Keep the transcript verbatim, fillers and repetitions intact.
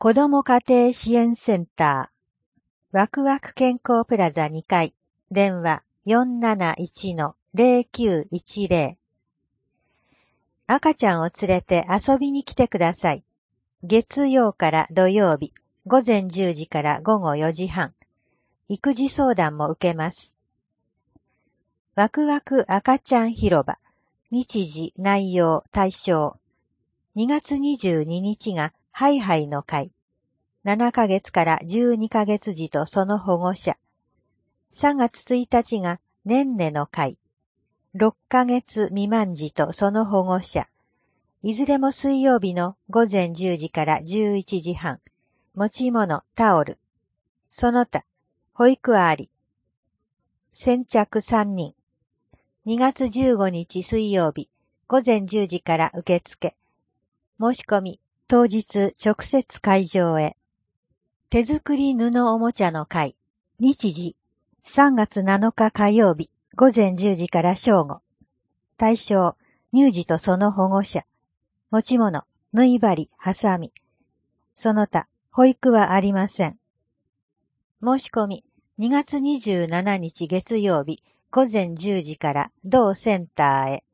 子ども家庭支援センター、ワクワク健康プラザにかい、電話 よんなないちのゼロきゅういちゼロ。赤ちゃんを連れて遊びに来てください。月曜から土曜日、ごぜんじゅうじからごごよじはん。育児相談も受けます。ワクワク赤ちゃん広場、日時、内容、対象。にがつにじゅうににちがハイハイの会。ななかげつからじゅうにかげつ児とその保護者。さんがつついたちがねんねの会。ろっかげつ未満児とその保護者。いずれも水曜日のごぜんじゅうじからじゅういちじはん。持ち物、タオル。その他、保育あり。先着さんにん。にがつじゅうごにち水曜日、ごぜんじゅうじから受付。申し込み、当日直接会場へ。手作り布おもちゃの会。日時、さんがつなのか火曜日、ごぜんじゅうじから正午。対象、乳児とその保護者。持ち物、縫い針、ハサミ。その他、保育はありません。申し込み、にがつにじゅうしちにち月曜日、ごぜんじゅうじから同センターへ。